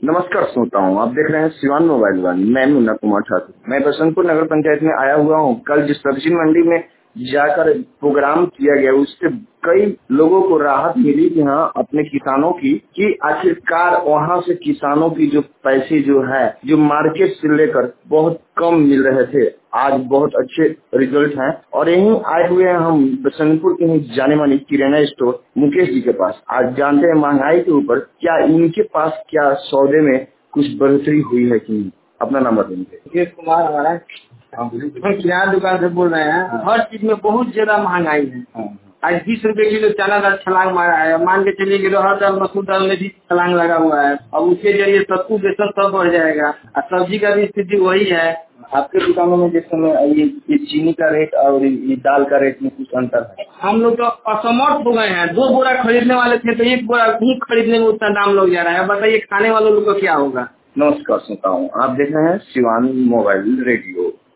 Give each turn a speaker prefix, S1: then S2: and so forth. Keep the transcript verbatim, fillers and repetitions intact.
S1: नमस्कार श्रोता हूँ, आप देख रहे हैं सिवान मोबाइल वन। मैं मुन्ना कुमार ठाकुर। मैं बसंतपुर नगर पंचायत में आया हुआ हूँ। कल जिस सब्जी मंडी में जाकर प्रोग्राम किया गया उससे कई लोगों को राहत मिली कि हाँ अपने किसानों की कि आखिरकार वहाँ से किसानों की जो पैसे जो है जो मार्केट से लेकर बहुत कम मिल रहे थे, आज बहुत अच्छे रिजल्ट हैं। और यहीं आए हुए हैं हम बसंतपुर के ही जाने माने किराना स्टोर मुकेश जी के पास। आज जानते हैं महंगाई के ऊपर क्या इनके पास क्या सौदे में कुछ बढ़ोतरी हुई है कि नहीं। अपना नाम बताएंगे।
S2: मुकेश कुमार हमारा हम किराना दुकान से बोल रहे हैं। हर चीज में बहुत ज्यादा महंगाई है। आज बीस रुपए किलो चना दाल छलांग मारा है। मान के चलिए कि अरहर दाल मसूर दाल में भी छलांग लगा हुआ है। अब उसके जरिए सत्तू बेसन सब बढ़ जाएगा। और सब्जी का भी स्थिति वही है।
S1: आपके दुकानों में जिस समय ये, ये चीनी का रेट और ये दाल का रेट में कुछ अंतर है?
S2: हम लोग तो असमर्थ हो गए हैं। दो बोरा खरीदने वाले थे तो एक बोरा घी खरीदने में उतना दाम लग जा रहा है। बताइए खाने वालों लोग को क्या होगा।
S1: नमस्कार श्रोता हूँ, आप देख रहे हैं सिवान मोबाइल रेडियो।